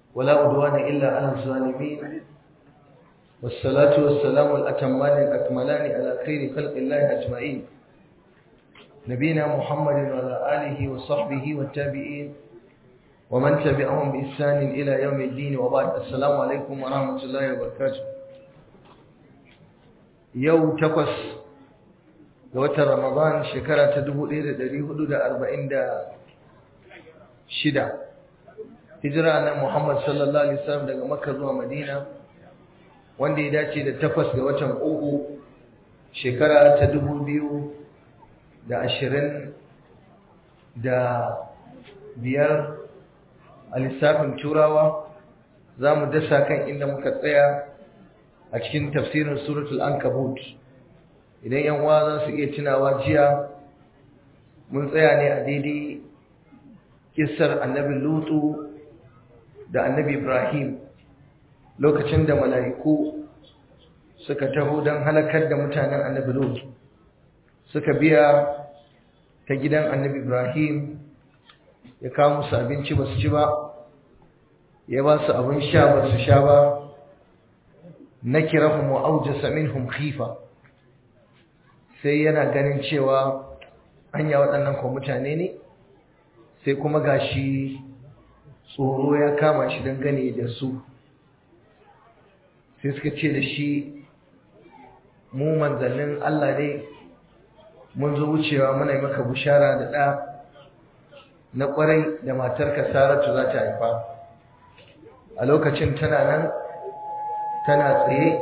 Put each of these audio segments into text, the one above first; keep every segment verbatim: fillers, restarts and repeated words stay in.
ولا عدوان إلا على الظالمين والصلاة والسلام الأتمان الأكملان على خير خلق الله أجمعين نبينا محمد وعلى آله وصحبه والتابعين ومن تبعهم بإحسان إلى يوم الدين وبعد. السلام عليكم ورحمة الله وبركاته. يوم تقص وتر رمضان شكرا تدبو إلى دريه حدود أربعين دا شدة hijira na Muhammad sallallahu alaihi wasallam daga Makka zuwa Madina wanda ya dace da takwas ga watan uku shekara ta dubu biyu da ashirin da biyar a lissafin Turawa. Za mu dasa kan inda muka tsaya a cikin tafsirin suratul Ankabut. Idan yan uwa za su iya tunawa jiya mun tsaya ne a daidai kissar annabi Lutu da annabi Ibrahim lokacin da mala'iku suka taho don halakar da mutanen annabi Lut, suka biya ta gidan annabi Ibrahim ya kawo musu abinci ba su ci ba, ya ba su abin sha ba su sha ba, na kirahum wa aujasa minhum khifa, sai yana ganin cewa hanya waɗannan ko mutane ne, sai kuma gashi tsoro ya kama shi dangane da su. Sai suka ce da shi, mu manzannin Allah ne, mun zo wucewa muna yi maka bushara da ɗa na ƙwarai da matarka Saratu za ta haifa. A lokacin tana nan tana tsaye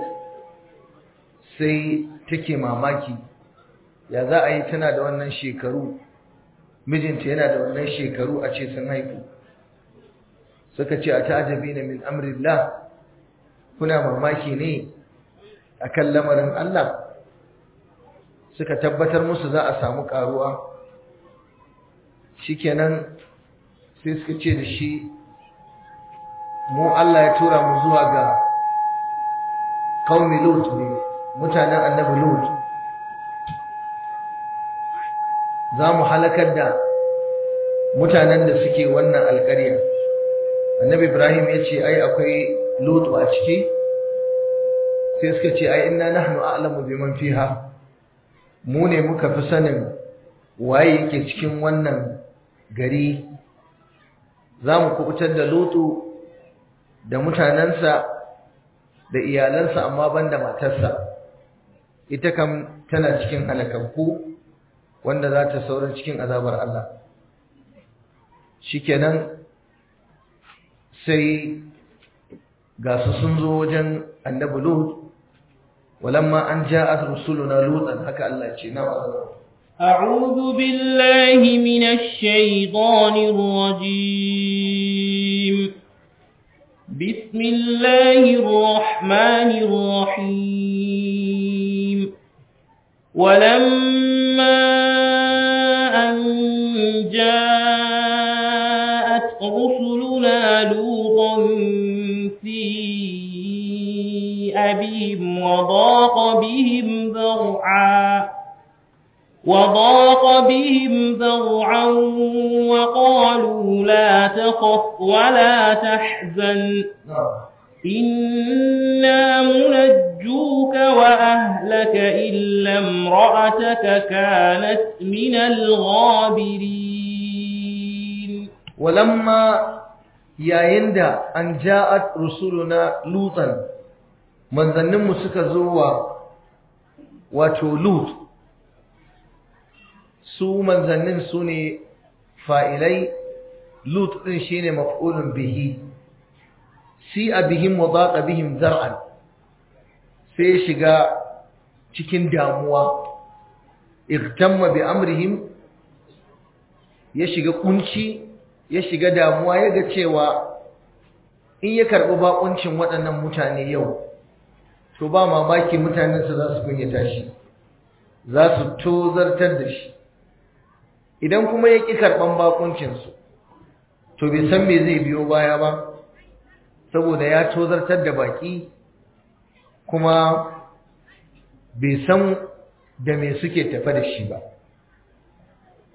sai take mamaki, ya za a yi tana da wannan shekaru, mijinta yana da wannan shekaru a ce sun haifu. Suka ce a ta'ajabina min amrillah, kuna mamaki ne akan lamarin Allah. Suka tabbatar musu za a samu karuwa. Shikenan sai suka ce da shi, mu Allah ya tura mu zuwa ga qaumi Lut ne, mutanen annabi Lut. Za mu halakar da mutanen da suke wannan alƙarya. Annabi Ibrahim ya ce ai akwai Lutu a ciki, sai suka ce ai inna nahnu a'lamu biman fiha, mu ne muka fi sanin waye yake cikin wannan gari. Za mu kubutar da Lutu da mutanensa da iyalansa amma banda matarsa, ita kam tana cikin halakakku wanda za ta saura cikin azabar Allah. Shikenan sai ga su sun zo wajen annabi Lut, walamma an ja'at rusuluna lutan, haka Allah ce na a'udhu billahi minash shaitanir rajim bismillahir rahmanir rahim walamma an ja'at rusuluna lutan بهم وضاق بهم ذرعا وضاق بهم ذرعا وقالوا لا تخف ولا تحزن إنا منجوك وأهلك إلا امرأتك كانت من الغابرين. ولما yayin da an ja'at rusuluna lutan, manzanninmu suka zo wa wato Lut. Su manzannin su ne fa'ilai, Lut ɗin shi ne maf'ulun bihi. Si a bihim wa zaƙa bihim zar'an, sai shiga cikin damuwa, igtamma bi amrihim, ya shiga kunci, ya shiga damuwa, ya ga cewa in ya karɓi baƙuncin waɗannan mutane yau, to ba mamaki mutanensa za su kunyata shi, za su tozartar da shi. Idan kuma ya ƙi karɓan baƙuncinsu, to bai san me zai biyo baya ba, saboda ya tozartar da baƙi, kuma bai san da me suke tafe da shi ba.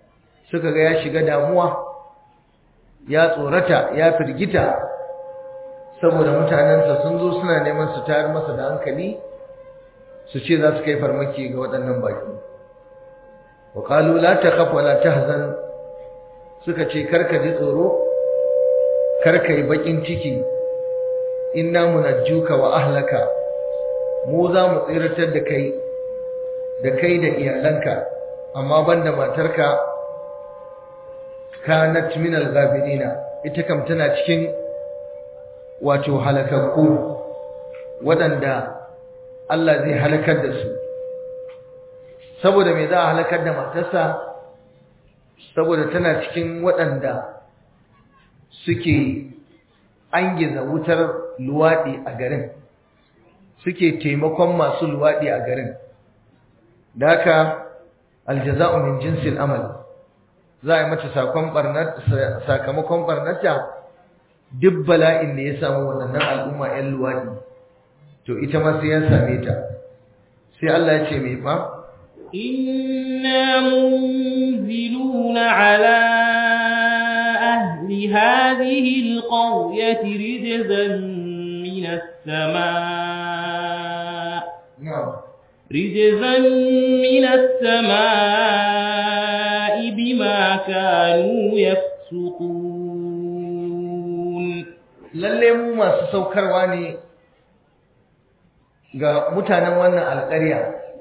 Suka ga ya shiga damuwa, ya tsorata, ya firgita, saboda mutanensa sun zo suna neman su tayar masa da hankali su ce za su kai farmaki ga waɗannan baki wa qalu la takhaf wa la tahzan suka ce karka ji tsoro karka yi bakin ciki inna munajjuka wa ahlaka mu za mu tsiratar da kai da kai da iyalanka amma banda matarka kanat min al-ghabirina ita kam tana cikin wato halakakku waɗanda Allah zai halakar da su saboda me za a halakar da matarsa saboda tana cikin waɗanda suke angiza wutar luwaɗi a garin suke taimakon masu luwaɗi a garin da haka aljaza'u min jinsil amal za a yi mata sakamakon barnata duk bala'in da ya samu waɗannan al'umma 'yan luwaɗi to ita ma sai ya same ta sai Allah ya ce mai fa inna munziluna ala ahli hadhihi alqaryati rijzan min as-samaa rijzan min as-samaa bima kanu yafsukun lalle mu masu saukarwa ne ga mutanen wannan alƙarya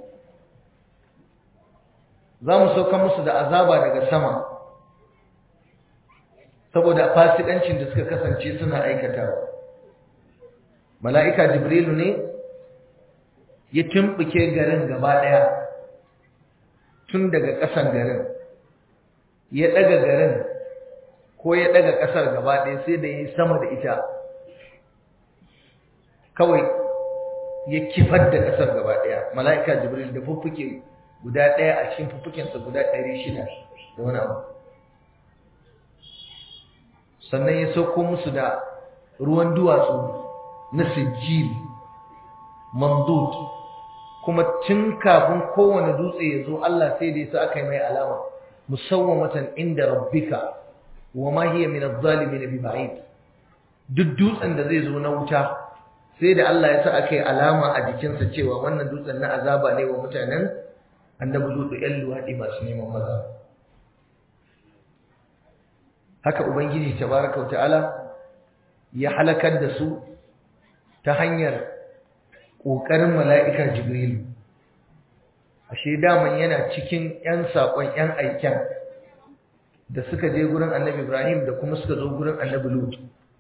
za mu sauka musu da azaba daga sama saboda fasikancin da suka kasance suna aikatawa mala'ika jibrilu ne ya tumbuke garin gaba ɗaya tun daga ƙasan garin ya ɗaga garin ko ya ɗaga ƙasar gaba ɗaya sai da ya yi sama da ita kawai ya kifar da ƙasar gaba ɗaya mala'ika jibril da fuffuke guda ɗaya a cikin fuffukensa guda ɗari shida da wani abu sannan ya sauko musu da ruwan duwatsu na sijil mamdud kuma tun kafin kowane dutse ya zo Allah sai da yasa aka yi mai alama musawwamatan inda rabbika wa ma hiya min adh-dhalimin bi ba'id duk dutsen da zai zo na wuta sai da Allah ya sa aka yi alama a jikinsa cewa wannan dutsen na azaba ne wa mutanen annabi lutu ƴan luwaɗi masu neman maza haka ubangiji tabaraka wa ta'ala ya halakar da su ta hanyar ƙoƙarin mala'ika jibrilu ashe daman yana cikin ƴan saƙon ƴan aiken da suka je gurin annabi ibrahim da kuma suka zo gurin annabi lutu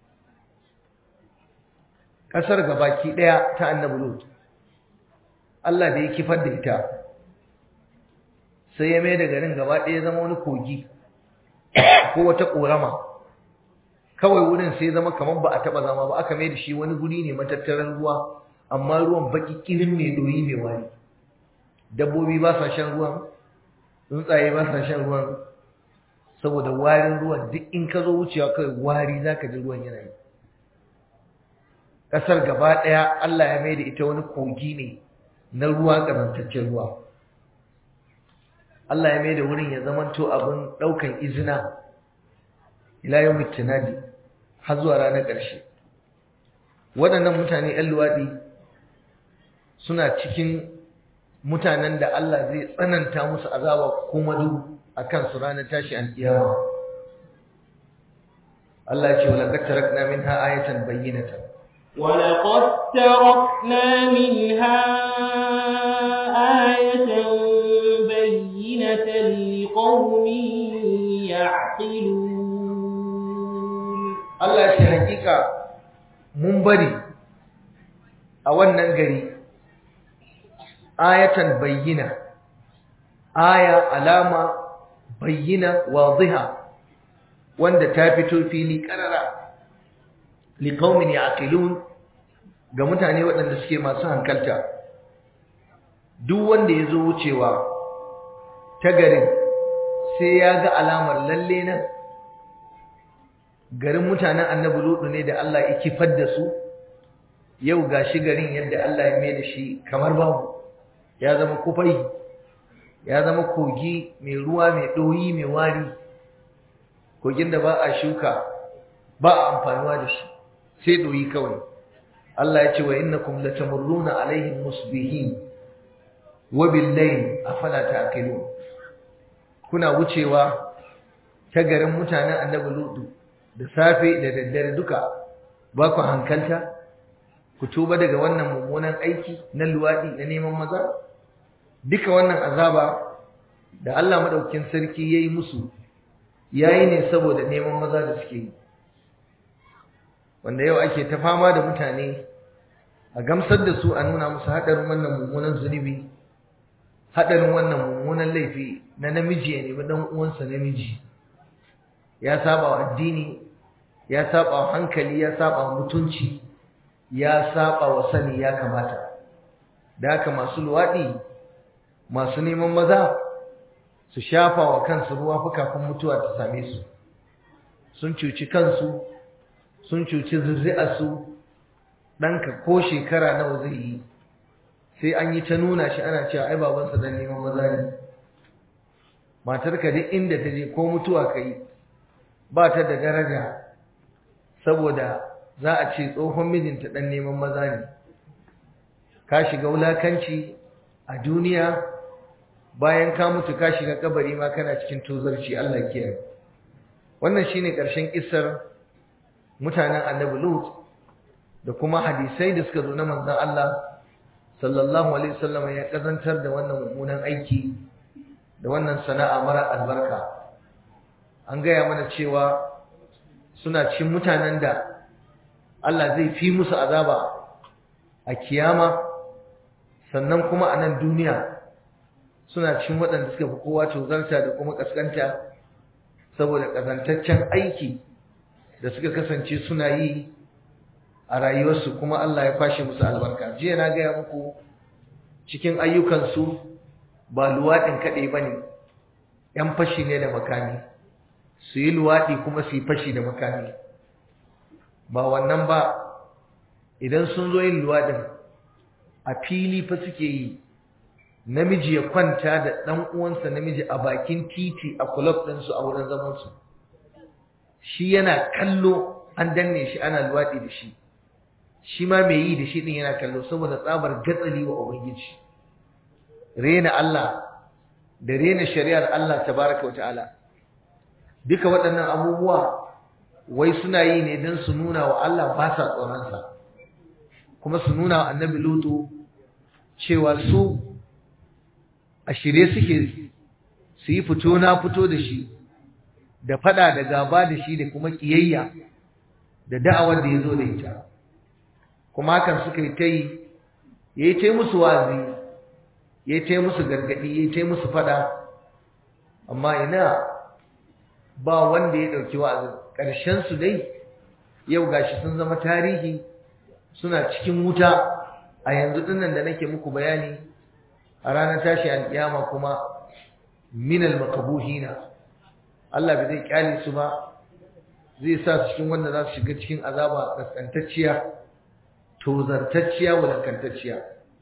ƙasar gabaki ɗaya ta annabi Lut Allah da ya kifar da ita sai ya mai da garin gaba ɗaya zama wani kogi ko wata ƙorama kawai wurin sai zama kamar ba a taɓa zama ba aka mai da shi wani guri ne matattarar ruwa amma ruwan baki kirin mai doyi mai wari dabbobi ba sa shan ruwan tsuntsaye ba sa shan ruwan saboda warin ruwan duk in ka zo wucewa kawai wari zaka ji ruwan yana yi ƙasar gaba ɗaya Allah ya mai da ita wani kogi ne na ruwa ƙazantaccen ruwa Allah ya mai da wurin ya zamanto abin ɗaukan izina ila yau mutunadi har zuwa ranar ƙarshe waɗannan mutane ‘yan luwaɗi suna cikin mutanen da Allah zai tsananta musu azaba kuma duk a kansu ranar tashi an kiyama Allah ya ce wa laqad tarakna minha ayatan bayyinatan ولقد تركنا منها آية بينة لقوم يعقلون الله يشي حقيقة منبري أولا ننقري آية بينة آية علامة بينة واضحة وند تافتو فيني كررا liqaumin yaqilun ga mutane waɗanda suke masu hankalta duk wanda yazo wucewa ta garin sai ya ga alamar lalle nan garin mutanen annabi lutu ne da Allah ya kifar da su yau gashi garin yadda Allah ya mai da shi kamar babu ya zama kufai ya zama kogi mai ruwa mai doyi mai wari kogin da ba a shuka ba a amfanuwa da shi sai doyi kawai. Allah ya ce wa innakum latamurruna alaihim musbihin wa bil-layl afala ta'qilun. Kuna wucewa ta garin mutanen Annabi Lutu da safe da daddare duka ba ku hankalta ku tuba daga wannan mummunan aiki na luwadi na neman maza. Duka wannan azaba da Allah madaukakin sarki yayi musu yayi ne saboda neman maza da suke yi, wanda yau ake ta fama da mutane a gamsar da su a nuna musu hadarin wannan mummunan zunubi, hadarin wannan mummunan laifi na namiji ya nemi dan uwansa namiji. Ya saba wa addini, ya saba wa hankali, ya saba wa mutunci, ya saba wa sani ya kamata. Da haka masu luwadi, masu neman maza su shafa wa kansu ruwa fa kafin mutuwa ta same su. Sun cuci kansu, sun cuci zuri'arsu. Ɗanka ko shekara nawa zai yi sai an yi ta nuna shi ana cewa ai babansa dan neman maza ne. Matarka duk inda ta je ko mutuwa kai ba ta da daraja saboda za a ce tsohon mijinta dan neman maza ne. Ka shiga wulakanci a duniya, bayan ka mutu ka shiga kabari ma kana cikin tozarci. Allah ya kiyaye. Wannan shine ƙarshen kissar mutanen Annabi Lut da kuma hadisai da suka zo na manzon Allah sallallahu alaihi wasallam ya kazantar da wannan mummunan aiki da wannan sana'a mara albarka. An gaya mana cewa suna cikin mutanen da Allah zai fi musu azaba a kiyama, sannan kuma a nan duniya suna cikin waɗanda suka fi kowa tozarta da kuma kaskanta saboda kazantaccen aiki da suka kasance suna yi a rayuwarsu, kuma Allah ya kwashe musu albarka. Jiya na gaya muku cikin ayyukansu ba luwaɗin kaɗai ba ne, ‘yan fashi ne da makami, su yi luwaɗi kuma su yi fashi da makami. Ba wannan ba, idan sun zo yin luwaɗin a fili fa suke yi, namiji ya kwanta da ɗan uwansa namiji a bakin titi a kulob ɗinsu a wurin zamansu. Shi yana kallo an danne shi ana luwaɗi da shi, shi ma mai yi da shi ɗin yana kallo saboda tsabar gatsali wa Ubangiji, rena Allah da rena shari'ar Allah tabaraka wa ta'ala. Duka waɗannan abubuwa wai suna yi ne don su nuna wa Allah ba sa tsoronsa, kuma su nuna wa Annabi Lutu cewa su a shirye suke su yi fito na fito da shi, da fada da gaba da shi da kuma kiyayya da da'awar da ya zo da ita. Kuma hakan suka yi ta yi, ya yi ta musu wazi, ya yi ta musu gargaɗi, ya yi ta musu fada, amma ina ba wanda ya ɗauki wa'azin. Ƙarshensu dai yau gashi sun zama tarihi, suna cikin wuta a yanzu ɗinnan da nake muku bayani. A ranar tashi alƙiyama kuma minal makabuhina, Allah bai zai kyale su ba, zai sa su cikin wanda za su shiga cikin azaba kaskantacciya, tozartacciya, wulakantacciya.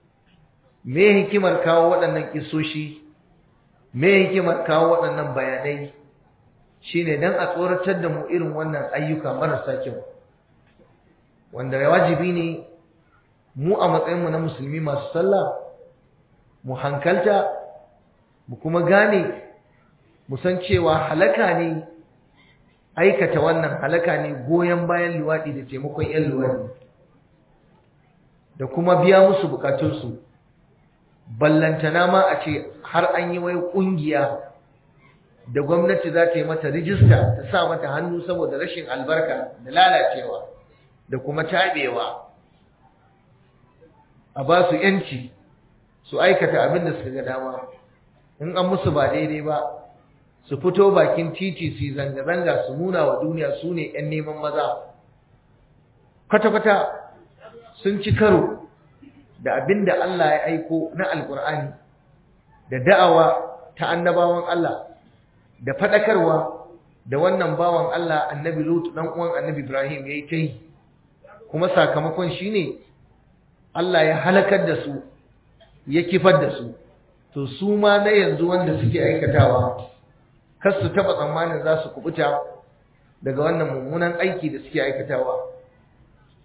Me hikimar kawo waɗannan kisoshi, me hikimar kawo waɗannan bayanai? Shine dan a tsoratar da mu irin wannan ayyuka marasa kyau, wanda wajibi ne mu a matsayinmu na musulmi masu sallah mu hankalta, mu kuma gane, mu san cewa halaka ne aikata wannan, halaka ne goyon bayan luwaɗi da taimakon 'yan luwaɗi da kuma biya musu bukatunsu. Ballantana ma a ce har an yi wai ƙungiya da gwamnati za ta yi mata rijista, ta sa mata hannu saboda rashin albarka da lalacewa da kuma taɓewa, a ba su ‘yanci su aikata abin da suka ga dama. In an musu ba daidai ba, su fito bakin titi su yi zanga-zanga, su nuna wa duniya su ne ‘yan neman maza. Kwata-kwata sun ci karo da abin da Allah ya aiko na Alƙur'ani, da da'awa ta annabawan Allah, da faɗakarwa da wannan bawan Allah Annabi Lut ɗan uwan Annabi Ibrahim ya yi ta yi. Kuma sakamakon shi ne Allah ya halakar da su, ya kifar da su. To su ma na yanzu wanda suke aikatawa, kar su taɓa tsammanin za su kubuta daga wannan mummunan aiki da suke aikatawa.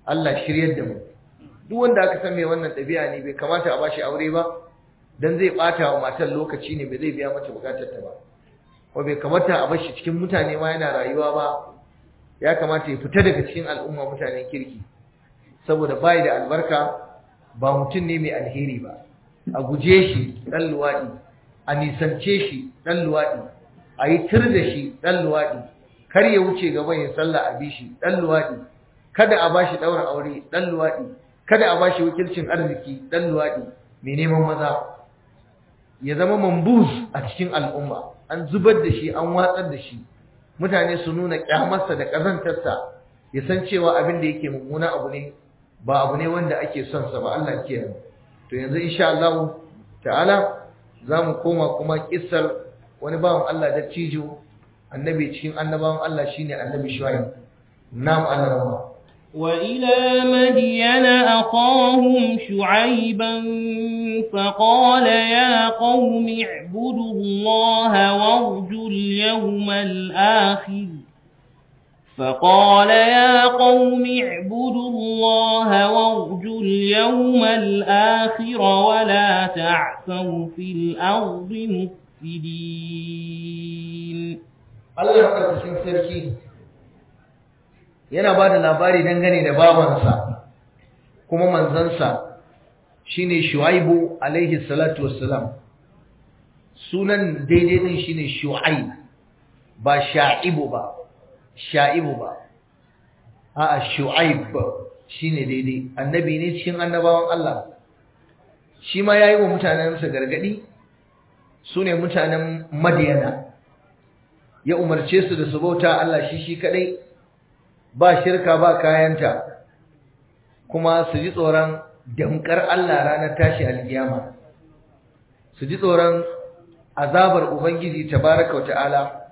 Allah shiryar da mu duk wanda aka san mai wannan ɗabi'a ne bai kamata a bashi aure ba dan zai bata wa matar lokaci ne bai zai biya mata bukatar ta ba ko bai kamata a bashi cikin mutane ma yana rayuwa ba ya kamata ya fita daga cikin al'umma mutanen kirki saboda bai da albarka ba mutum ne mai alheri ba a guje shi dan luwadi a nisance shi dan luwadi a yi tir da shi dan luwadi kar ya wuce gaban ya sallah a bishi dan luwadi kada a bashi daura aure dan luwadi kada a bashi wakilcin arziki dan luwadi mai neman maza ya zama mambuz a cikin al'umma an zubar da shi an watsar da shi mutane su nuna kyamarsa da kazantarsa ya san cewa abin da yake mummuna abu ne ba abu ne wanda ake son sa ba Allah kiyaye to yanzu insha Allah ta'ala zamu koma kuma kissar wani bawan Allah da cijo annabi cikin annabawan Allah shine annabi Shu'aib nam Allah وإلى مدين أخاهم شعيبا فقال يا قوم اعبدوا الله وارجوا اليوم الآخر فقال يا قوم اعبدوا الله وارجوا اليوم الآخر ولا تعثوا في الأرض مفسدين الله يقول سركي yana ba da labari dangane da babansa kuma manzansa shine Shu'aibu alaihi salatu wassalam sunan daidai din shine Shu'aib ba Sha'ibu ba Sha'ibu ba a'a Shu'aib shine daidai annabi ne cikin annabawan Allah shi ma yayi wa mutanensa gargadi sune mutanen Madiyana ya umarce su da su bauta Allah shi shi kadai ba shirka ba kayanta kuma su ji tsoron damkar Allah ranar tashi alkiyama su ji tsoron azabar ubangiji tabaraka wata'ala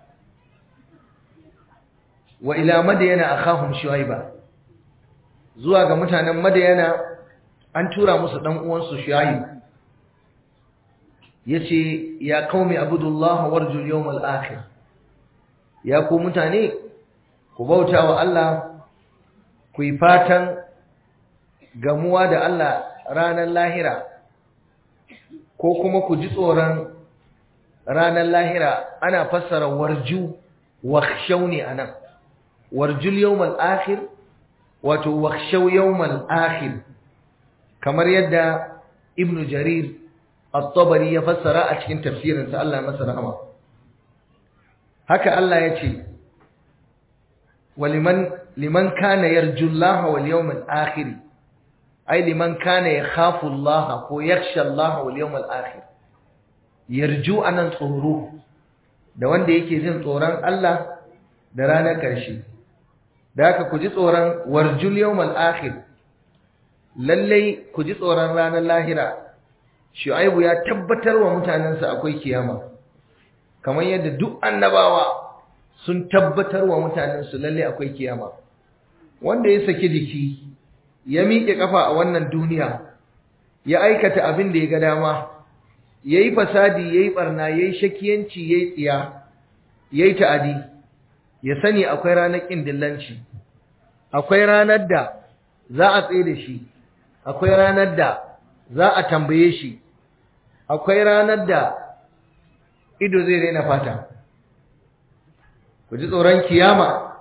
wa ila madyana akhahum shuaiba zuwa ga mutanen madyana an tura musu dan uwansu shuaib yace ya qaumi abudullaha warjul yawmal akhir ya ku mutane ku bauta wa Allah ku yi fatan gamuwa da Allah ranar lahira ko kuma ku ji tsoron ranar lahira ana fassara warju wakhshaw ne anan warjul yawmal akhir wato wakhshaw yawmal akhir kamar yadda ibnu jarir at-tabari ya fassara a cikin tafsirinsa Allah ya masa rahama haka Allah ya ce ولمن لمن كان يرجو الله واليوم الآخر أي لمن كان يخاف الله ويخشى الله واليوم الآخر يرجو أن تصوروه da wanda yake jin tsoron Allah da ranar ƙarshe da haka ku ji tsoron warjul yawmal akhir lalle ku ji tsoron ranar lahira Shu'aibu ya tabbatar wa mutanansa akwai kiyama kamar yadda duk annabawa sun tabbatar wa mutanensu lalle akwai kiyama wanda ya saki jiki ya miƙe kafa a wannan duniya ya aikata abin da ya ga dama yayi fasadi yayi barna yayi shakiyanci yayi tsiya yayi ta'adi ya sani akwai ranar kin dillanci akwai ranar da za a tsaye da shi akwai ranar da za a tambaye shi akwai ranar da ido zai raina fata ku ji tsoron kiyama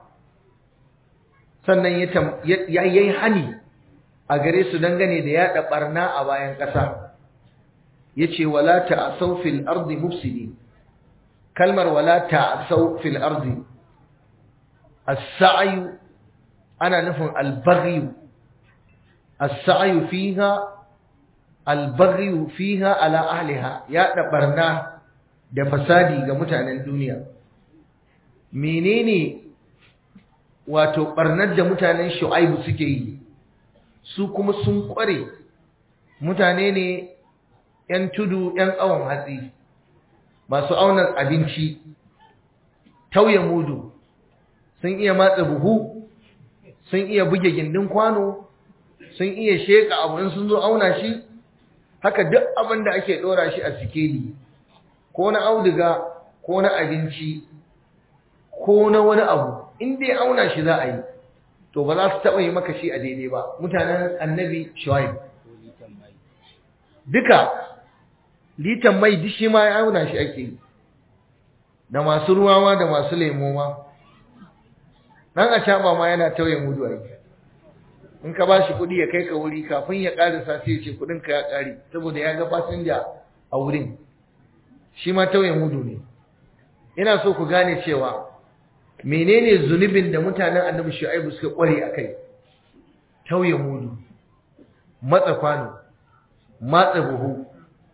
sannan ya yi hani a gare su dangane da yaɗa ɓarna a bayan ƙasa ya ce wala ta'asau fil ardi mufsidi kalmar wala ta'asau fil ardi as-sa'yu ana nufin al-baghyu as-sa'yu fiha al-baghyu fiha ala ahliha yaɗa ɓarna da fasadi ga mutanen duniya menene wato barnar da mutanen Shu'aibu suke yi su kuma sun kware mutane ne ƴan tudu ƴan awon hatsi masu auna abinci tauye mudu sun iya matsa buhu sun iya buge gindin kwano sun iya sheka abu in sun zo auna shi haka duk abin da ake dora shi a sikeli ko na auduga ko na abinci ko na wani abu in dai auna shi za a yi to ba za su taɓa yi maka shi a daidai ba. Mutanen annabi Shu'aib duka litan mai duk shi ma ya auna shi ake yi, da masu ruwa ma da masu lemo ma. Dan acaba ma yana tauye mudu ai, in ka ba shi kuɗi ya kai ka wuri kafin ya ƙarisa sai ya ce kuɗin ka ya ƙare saboda ya ga fasinja a wurin, shi ma tauye mudu ne. Ina so ku gane cewa menene zunubin da mutanen annabi Shu'aibu suka kware akai? Tauye mudu, matsa kwano, matsa buhu,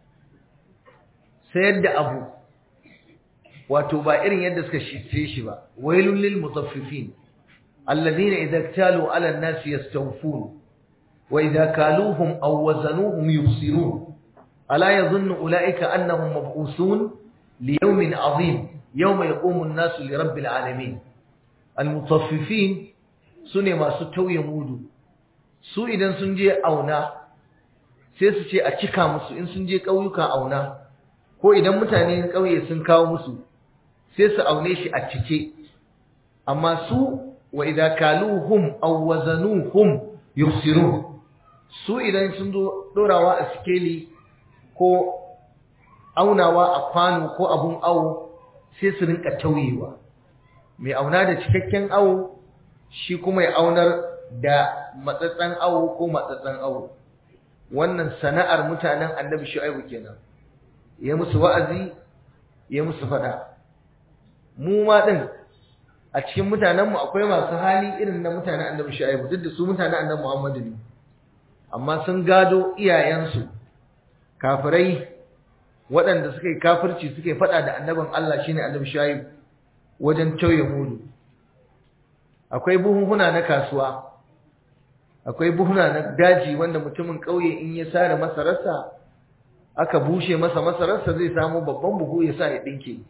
sayar da abu wato ba irin yadda suka shice shi ba. Wailul lil mutaffifin alladhina idza iktalu ala an-nas yastawfun wa idza kaluhum aw wazanuhum yufsirun ala yadhunnu ulaika annahum mab'usun li yawmin 'azim yawma yaqumu an-nasu li rabbil alamin. Al-mutaffifin sune masu tauye mudu. Su idan sun je auna sai su ce a cika musu, in sun je ƙauyuka auna, ko idan mutane ƙauye sun kawo musu sai su aune shi a cike. Amma su wa idza kaluhum aw wazanuhum yufsirun, su idan sun zo dorawa a sikeli ko aunawa a kwano ko abun awo sai su rinka tauyewa. Mai auna da cikakken awo shi kuma ya aunar da matsatsan awo ko matsatsan awo. Wannan sana'ar mutanen annabi Shu'aibu kenan. Ya musu wa'azi, ya musu fada. Mu ma din a cikin mutanenmu akwai masu hali irin na mutanen annabi Shu'aibu, duk da su mutanen annabi Muhammadu ne, amma sun gado iyayensu kafirai waɗanda suka yi kafirci suka yi fada da annabin Allah shine annabi Shu'aibu wajen tauye mudu. Akwai buhunhuna na kasuwa, akwai buhuna na daji wanda mutumin ƙauye in ya sare masararsa aka bushe masa masararsa zai samu babban buhu ya sa ya ɗinke.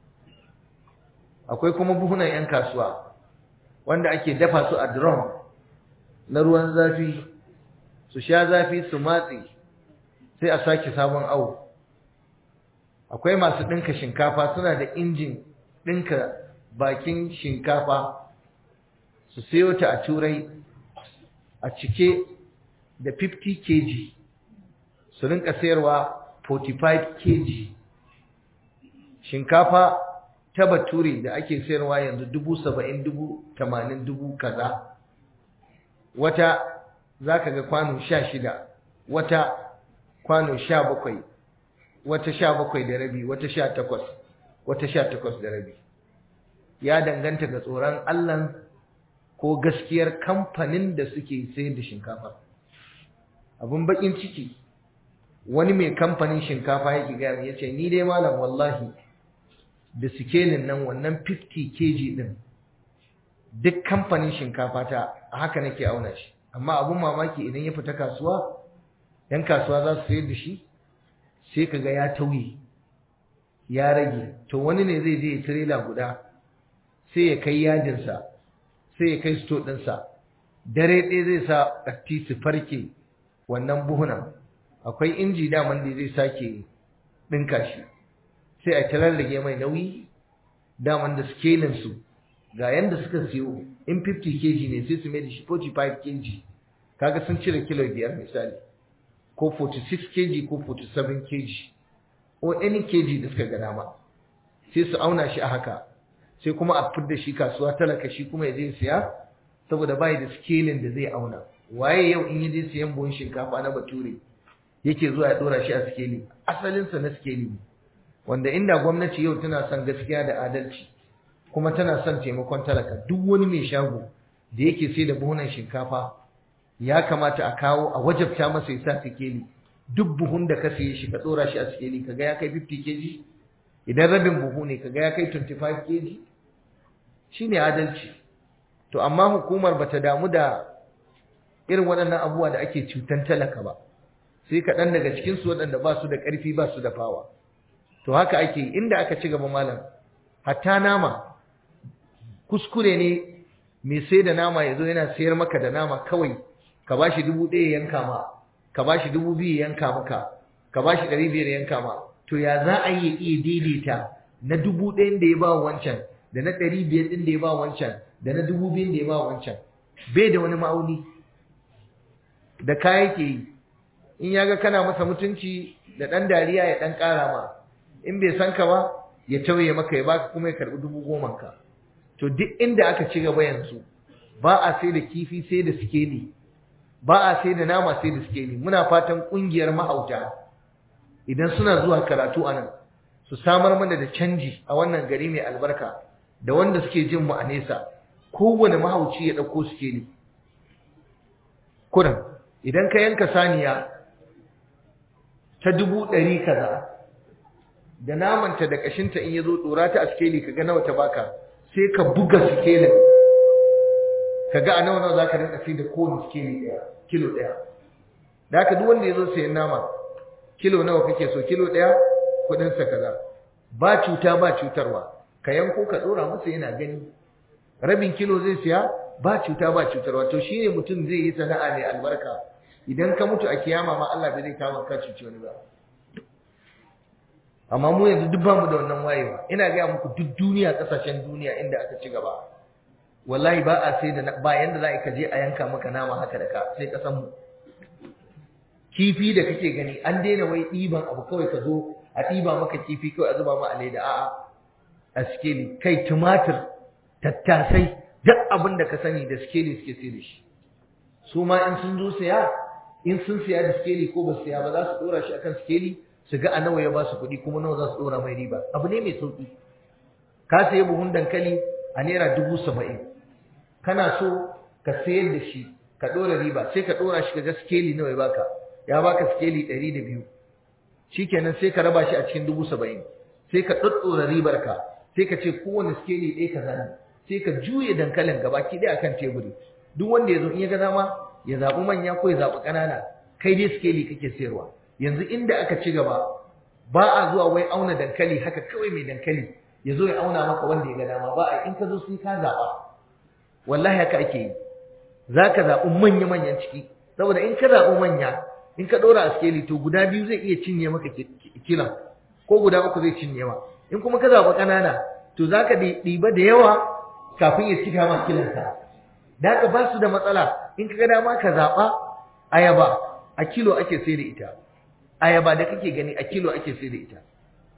Akwai kuma buhunan 'yan kasuwa wanda ake dafa su a drum na ruwan zafi, su sha zafi su matse sai a sake sabon awo. Akwai masu ɗinka shinkafa, suna da injin ɗinka bakin shinkafa, su sayo ta a turai a cike da fifty kilograms su rinka sayarwa forty-five kilograms. Shinkafa ta bature da ake sayarwa yanzu dubu saba'in, dubu tamanin, dubu kaza, wata zaka ga kwano sha shida, wata kwano sha bakwai, wata sha bakwai da rabi, wata sha takwas, wata sha takwas da rabi. Ya danganta ga tsoron Allah ko gaskiyar kamfanin da suke sayar da shinkafa. Abun bakin ciki, wani mai kamfanin shinkafa yake gaya ya ce ni dai malam wallahi da sikelin nan wannan fifty kilograms din duk kamfanin shinkafa ta haka nake auna shi, amma abun mamaki idan ya fita kasuwa, yan kasuwa za su sayar da shi sai kaga ya tauye ya rage. To wani ne zai je trailer guda sai ya kai yajinsa, sai ya kai sto ɗinsa, dare ɗaya zai sa ɗatti su farke wannan buhunan. Akwai inji daman da zai sake ɗinka shi, sai a talarrage mai nauyi daman da scalinsu ga yanda suka siyo. In fifty kilograms ne sai su mai da shi forty-five kilograms, kaga sun cire kilo biyar misali, ko forty-six kilograms ko forty-seven kilograms ko any kg da suka ga dama, sai su auna shi a haka, sai kuma a fidda shi kasuwa talaka shi kuma ya je siya saboda bai da scaling da zai auna. Waye yau in yaje siyan buhun shinkafa na bature yake zuwa ya dora shi a scale? Asalin sa na scale ne, wanda inda gwamnati yau tana son gaskiya da adalci kuma tana son taimakon talaka, duk wani mai shago da yake sai da buhunan shinkafa ya kamata a kawo a wajabta masa ya sa scale. Duk buhun da ka siye shi ka dora shi a scale kaga ya kai fifty kilograms, idan rabin buhu ne kaga ya kai twenty-five kilograms. Shine adalci. To amma hukumar bata damu da irin waɗannan abubuwa da ake cutan talaka ba, sai kaɗan daga cikin su waɗanda ba su da ƙarfi ba su da fawa. To haka ake yi. Inda aka ci gaba malam, hatta nama kuskure ne mai sai da nama ya zo yana sayar maka da nama kawai ka bashi dubu ɗaya yanka ma, ka bashi dubu biyu yanka maka, ka bashi ɗari biyar yanka ma. To ya za a yi iya daidaita na dubu ɗayan da ya ba wancan da na ɗari biyar ɗin da ya ba wancan da na dubu biyun da ya ba wancan? bai da wani ma'auni da kaya yake yi in ya ga kana masa mutunci da ɗan dariya ya ɗan ƙara ma in bai san ka ba ya tauye maka ya baka kuma ya karɓi dubu goma ka to duk inda aka ci gaba yanzu ba a sai da kifi sai da sikeli ba a sai da nama sai da sikeli muna fatan ƙungiyar mahauta idan suna zuwa karatu a nan su samar mana da canji a wannan gari mai albarka da wanda suke jin mu a nesa kowane mahauci ya ɗauko sikeli kuran idan ka yanka saniya ta dubu ɗari kaza da namanta da ƙashinta in ya zo ɗora ta a sikeli ka ga nawa ta baka sai ka buga sikelin ka ga a nawa nawa za ka rinka sai da kowane sikeli ɗaya kilo ɗaya da haka duk wanda ya zo sayan nama kilo nawa kake so kilo ɗaya kuɗinsa kaza ba cuta ba cutarwa ka yanko ka ɗora masa yana gani rabin kilo zai siya ba cuta ba cutarwa to shine mutum zai yi sana'a mai albarka idan ka mutu a kiyama ma Allah bai zai kama ka cuci wani ba amma mu yanzu duk bamu da wannan wayewa ina ga muku duk duniya kasashen duniya inda aka ci gaba wallahi ba a sai da ba yanda za ka je a yanka maka nama haka da ka sai kasan mu kifi da kake gani an daina wai ɗiban abu kawai ka zo a ɗiba maka kifi kawai a zuba ma a leda a'a a sikeli kai tumatir tattasai duk abin da ka sani da sikeli suke sai da shi su ma in sun zo siya in sun siya da sikeli ko ba siya ba za su dora shi akan sikeli su ga a nawa ya ba su kuɗi kuma nawa za su dora mai riba abu ne mai sauki ka sayi buhun dankali a naira dubu saba'in kana so ka sayar da shi ka dora riba sai ka dora shi ka ga sikeli nawa ya baka ya baka sikeli ɗari da biyu shikenan sai ka raba shi a cikin dubu saba'in sai ka ɗaɗɗora ribar ka sai ka ce kowane sikeli ɗaya ka zani sai ka juye dankalin gabaki ɗaya akan teburi duk wanda ya zo in ya ga dama ya zaɓi manya ko ya zaɓi ƙanana kai dai sikeli kake sayarwa yanzu inda aka ci gaba ba a zuwa wai auna dankali haka kawai mai dankali ya zo ya auna maka wanda ya ga dama ba a in ka zo sai ka zaɓa wallahi haka ake yi za ka zaɓi manya-manyan ciki saboda in ka zaɓi manya in ka ɗora a sikeli to guda biyu zai iya cinye maka kilan ko guda uku zai cinye ma in kuma ka zaɓi ƙanana to za ka ɗiba da yawa kafin ya cika ma kilanka da haka ba su da matsala in ka ga dama ka zaɓa ayaba a kilo ake sai da ita ayaba da kake gani a kilo ake sai da ita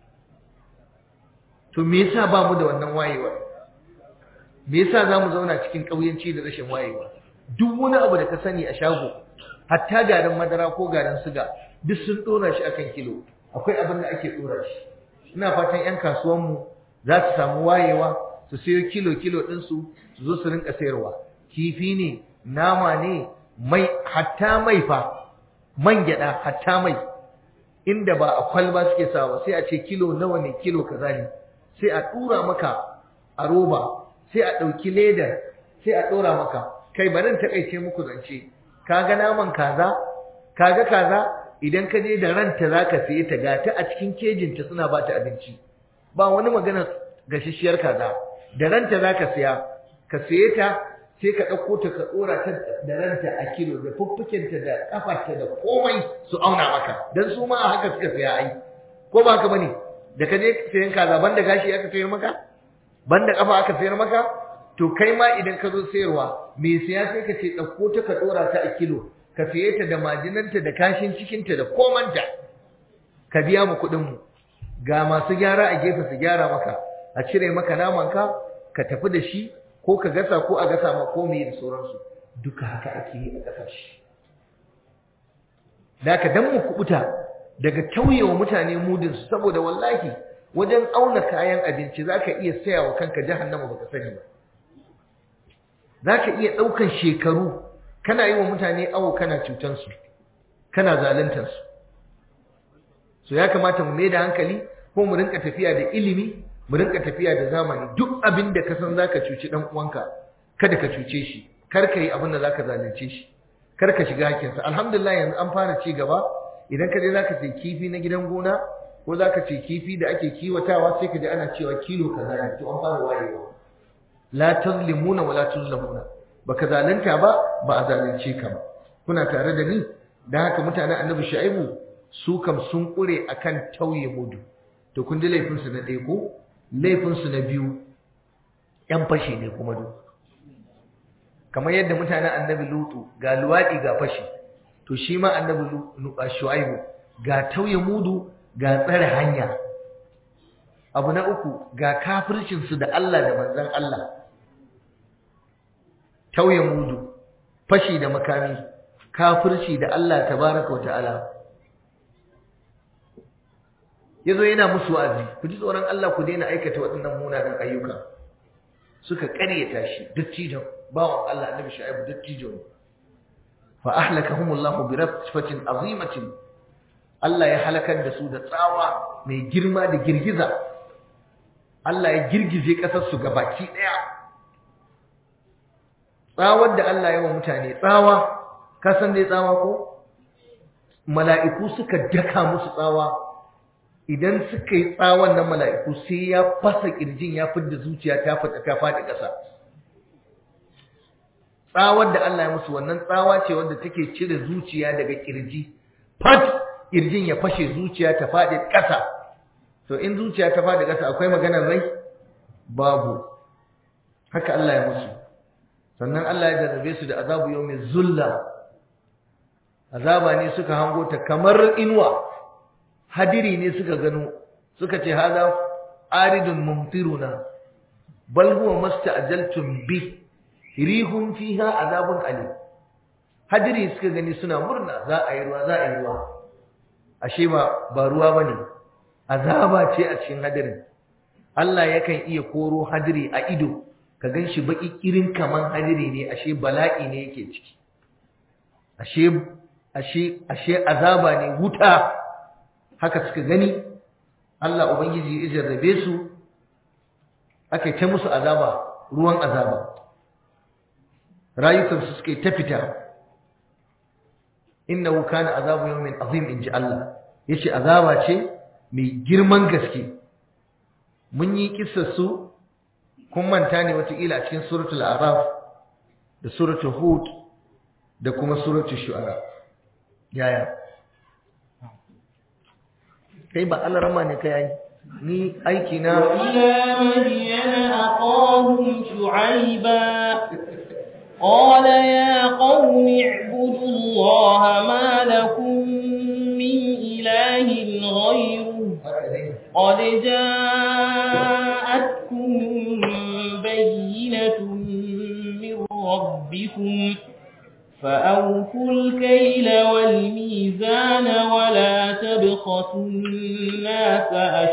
to me yasa ba mu da wannan wayewa me yasa za mu zauna cikin ƙauyenci da rashin wayewa duk wani abu da ka sani a shago hatta garin madara ko garin suga duk sun ɗora shi akan kilo akwai abin da ake ɗora shi ina fatan 'yan kasuwanmu za su samu wayewa su sayo kilo kilo ɗinsu su zo su rinka sayarwa kifi ne nama ne mai hatta mai fa man gyaɗa hatta mai inda ba a kwalba suke sawa sai a ce kilo nawa ne kilo kaza ne sai a ɗura maka a roba sai a ɗauki ledar sai a ɗora maka kai barin taƙaice muku zance kaga naman kaza kaga kaza idan ka je da ranta zaka saye ta gata a cikin kejinta suna ba ta abinci ba wani magana gashishiyar kaza da ranta zaka saya ka saye ta sai ka ɗauko ta ka ɗora ta da ranta a kilo da fuffukinta da ƙafarta da komai su auna maka don su ma a haka suka saya ai ko ba haka bane da ka je sayan kaza banda gashi aka sayar maka banda ƙafa aka sayar maka to kai ma idan ka zo sayarwa me siya sai ka ce ɗauko ta ka ɗora ta a kilo ka saye ta da majinanta da kashin cikinta da komanta ka biya mu kuɗin mu ga masu gyara a gefe su gyara maka a cire maka namanka ka tafi da shi ko ka gasa ko a gasa ma ko mai da sauransu duka haka ake yi a ƙasashe da ka dan mu kubuta daga tauyewa mutane mudinsu saboda wallahi wajen auna kayan abinci za ka iya saya wa kanka jahannama baka sani ba za ka iya ɗaukan shekaru kana yi wa mutane awo kana cutansu kana zaluntarsu so ya kamata mu mai da hankali ko mu rinka tafiya da ilimi mu rinka tafiya da zamani duk abin da ka san zaka cuci dan uwanka kada ka cuce shi kar ka yi abin da zaka zalunce shi kar ka shiga hakinsa alhamdulillah yanzu an fara ci gaba idan ka je zaka ce kifi na gidan gona ko zaka ce kifi da ake kiwatawa sai ka ji ana cewa kilo kaza ne to an fara wayewa la tazlimuna wala tuzlamuna baka zalunta ba ba a zalunce ka ba kuna tare da ni dan haka mutanen annabi Shu'aibu su kam sun kure akan tauye mudu to kun ji laifin su na ɗaya ko laifin su na biyu yan fashe ne kuma duk kamar yadda mutanen annabi lutu ga luwadi ga fashi to shi ma annabi shu'aibu ga tauye mudu ga tsare hanya abu na uku ga kafircin su da Allah da manzon Allah tauye mudu fashi da makami kafirci da Allah tabaraka wa ta'ala yazo yana musu wa'azi ku ji tsoron Allah ku daina aikata waɗannan munanan ayyuka suka ƙaryata shi dattijo bawan Allah annabi Shu'aib dattijo fa ahlakahumullahu bi raffatin azimatin Allah ya halakar da su da tsawa mai girma da girgiza Allah ya girgize kasar su gabaki daya tsawar da Allah ya wa mutane tsawa ka san dai tsawa ko mala'iku suka daka musu tsawa idan suka yi tsawon nan mala'iku sai ya fasa kirjin ya fidda zuciya ta fata ta fadi ƙasa tsawar da Allah ya musu wannan tsawa ce wanda take cire zuciya daga kirji fat kirjin ya fashe zuciya ta fadi ƙasa to in zuciya ta fadi ƙasa akwai maganar rai babu haka Allah ya musu sannan Allah ya jarrabe su da azabu yawmin zulla azaba ne suka hango ta kamar inuwa hadiri ne suka gano suka ce hada aridun mumtiruna bal huwa masta'jaltum bi rihum fiha azabun alim hadiri suka gani suna murna za a yi ruwa za a yi ruwa ashe ba ba ruwa bane azaba ce a cikin hadirin Allah yakan iya koro hadiri a ido ka ganshi baki kirin kaman hadiri ne ashe bala'i ne yake ciki ashe ashe ashe azaba ne wuta haka suka gani Allah ubangiji ya jarrabe su aka ta musu azaba ruwan azaba rayukan su suke ta fita innahu kana azabu yawmin azim inji Allah yace azaba ce mai girman gaske mun yi kissar su kun manta ne wata ila a cikin suratul araf da suratul hud da kuma suratul shu'ara yaya kai ba alarama ne kai ni aiki na ila madiyana aqahum shu'aiba qala ya qaumi ibudu allaha ma lakum min ilahin ghayruhu qad ja'atkum bayyinatun min rabbikum فأوفوا الكيل والميزان ولا تبخسوا الناس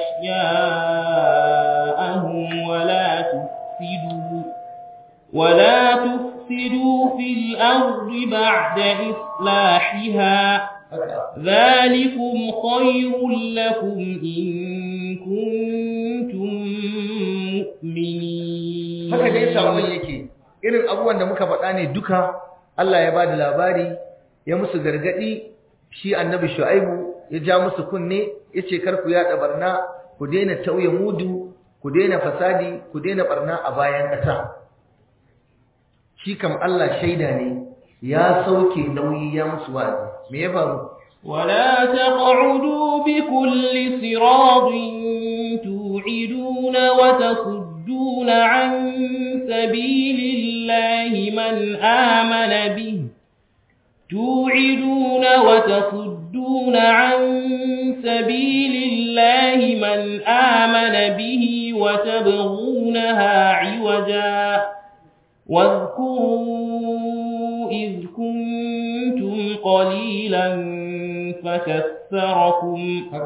أشياءهم ولا تفسدوا ولا تفسدوا في الأرض بعد إصلاحها ذلكم خير لكم إن كنتم مؤمنين. هكذا يسعى يكي irin abubuwan da muka faɗa ne duka Allah ya bada labari ya musu gargadi shi annabi Shu'aibu ya ja musu kunne yace kar ku yada barna ku daina tauye mudu ku daina fasadi ku daina barna a bayan ƙasa shi kam Allah shaida ne ya sauke nauyi ya musu wa'azi me ya faru wala taq'udu bi kulli siratin tu'iduna wa tasudduna an sabilillahi man amana bihi توعدون وتصدون عن سبيل الله من آمن به وتبغونها عوجا واذكروا إذ كنتم قليلا فكثركم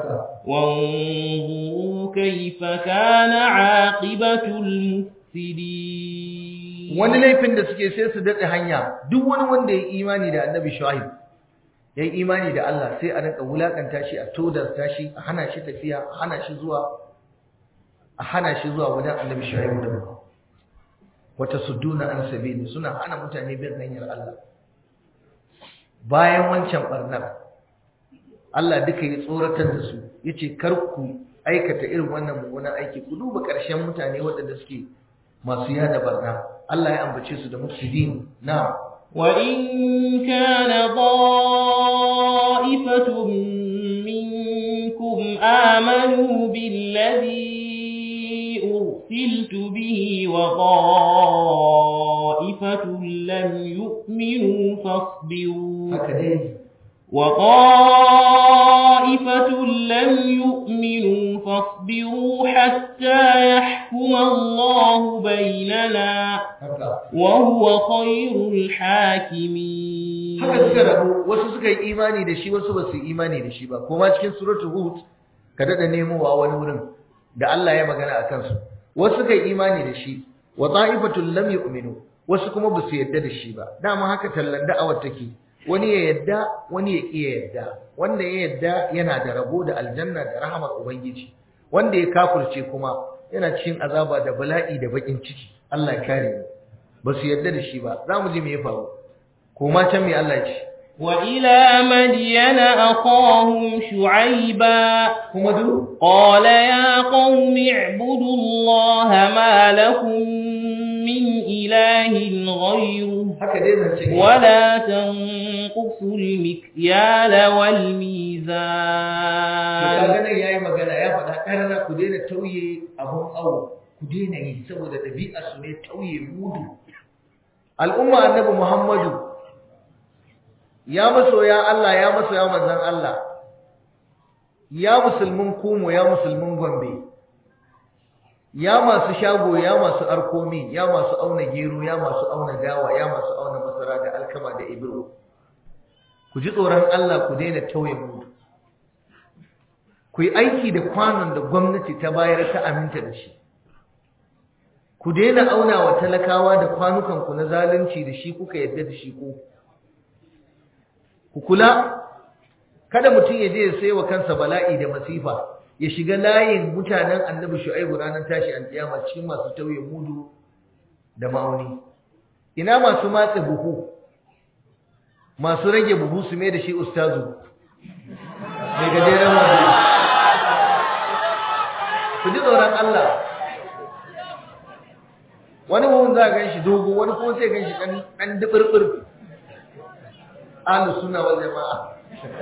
وانظروا كيف كان عاقبة المفسدين wani laifin da suke sai su daɗe hanya duk wani wanda ya imani da annabi Shu'aib ya yi imani da Allah sai a rinka wulakanta shi a todarta shi a hana shi tafiya a hana shi zuwa a hana shi zuwa wajen annabi Shu'aib da wata sudduna an sabili suna hana mutane bin hanyar Allah bayan wancan barnar Allah duka ya tsoratar da su yace kar ku aikata irin wannan mummunan aiki ku duba ƙarshen mutane waɗanda suke masu yada barna Allah ya ambace su da mufsidin na wa in kana da'ifatun minkum amanu billadhi ursiltu bihi wa da'ifatun lam haka dai وطائفة لم يؤمنوا فاصبروا حتى يحكم الله بيننا وهو خير الحاكمين. haka suka rabu, wasu suka yi imani da shi, wasu ba su yi imani da shi ba. Kuma cikin suratul Hud ka dada nemowa wani wurin da Allah ya magana a kansu. Wasu suka yi imani da shi, wa ta'ifatul lam yu'minu, wasu kuma ba su yarda da shi ba. Dama haka tallan da'awar take. Wani ya yadda, wani ya iya yadda. Wanda ya yadda yana da rabo da aljanna da rahamar Ubangiji. Wanda ya kafirce kuma yana cikin azaba da bala'i da bakin ciki. Allah ya kare mu. Ba su yadda da shi ba. Za mu ji me ya faru. Koma can me Allah ya ce. Wa ila madyana aqahum shu'ayba kuma du qala ya qaumi ibudullaha ma lakum min ilahin ghayruhu haka dai zance wala tanqusul mikyala wal mizan. kaga nan yayi magana ya faɗa karara ku daina tauye abun awo, ku daina yi saboda ɗabi'ar su ne tauye mudu. Al'umma annabi Muhammadu ya masoya Allah, ya masoya manzon Allah, ya musulmin Kumo, ya musulmin Gombe, ya masu shago, ya masu arkomi, ya masu auna gero, ya masu auna dawa, ya masu auna masara da alkama da ibro. Ku ji tsoron Allah, ku daina tauye mudu. Ku yi aiki da kwanon da gwamnati ta bayar ta aminta da shi. Ku daina auna wa talakawa da kwanukanku na zalunci da shi kuka yadda da shi ku. Ku kula, kada mutum ya je ya sai wa kansa bala'i da masifa, ya shiga layin mutanen annabi Shu'aibu ranar tashi alƙiyama cikin masu tauye mudu da ma'auni. Ina masu matse buhu, masu rage buhu su mai da shi ustazu, mai gajeren wanda. Ku ji tsoron Allah. Wani buhun za a gan shi dogo, wani kuma sai gan shi ɗan duɓirɓir. Ahlus sunna wal jama'a.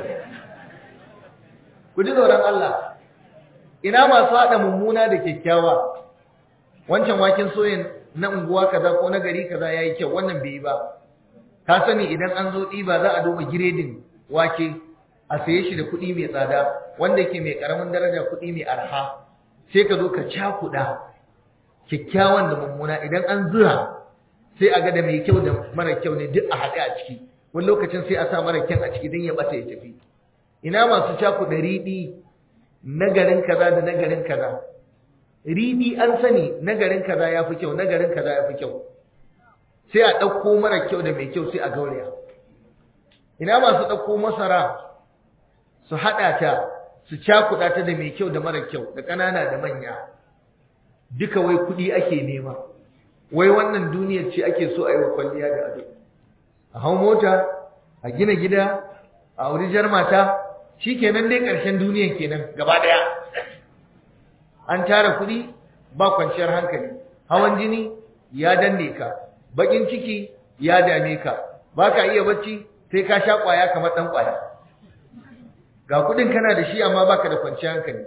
Ku ji tsoron Allah. Ina masu haɗa mummuna da kyakkyawa. Wancan waken soyin na unguwa kaza ko na gari kaza yayi kyau, wannan bai yi ba. Ka sani idan an zo ɗiba za a duba giredin wake a saye shi da kuɗi mai tsada, wanda yake mai ƙaramin daraja kuɗi mai arha. Sai ka zo ka cakuɗa kyakkyawan da mummuna, idan an zura sai a ga da mai kyau da mara kyau ne duk a haɗe a ciki. Wani lokacin sai a sa mara kyan a ciki don ya bata ya tafi. Ina masu cakuɗa riɗi na garin kaza da na garin kaza. Riɗi an sani na garin kaza ya fi kyau, na garin kaza ya fi kyau. Sai a ɗauko mara kyau da mai kyau sai a gauraya. Ina masu ɗauko masara su haɗa ta, su cakuɗa ta da mai kyau da mara kyau, da ƙanana da manya. Duka wai kuɗi ake nema. Wai wannan duniyar ce ake so a yi wa kwalliya da ado. A hau mota, a gina gida, a auri jar mata, shi kenan dai ƙarshen duniyan kenan gaba ɗaya. An tara kuɗi ba kwanciyar hankali, hawan jini ya danne ka, baƙin ciki ya dame ka, ba ka iya bacci sai ka sha ƙwaya kamar ɗan ƙwaya. Ga kuɗin kana da shi amma baka da kwanciyar hankali.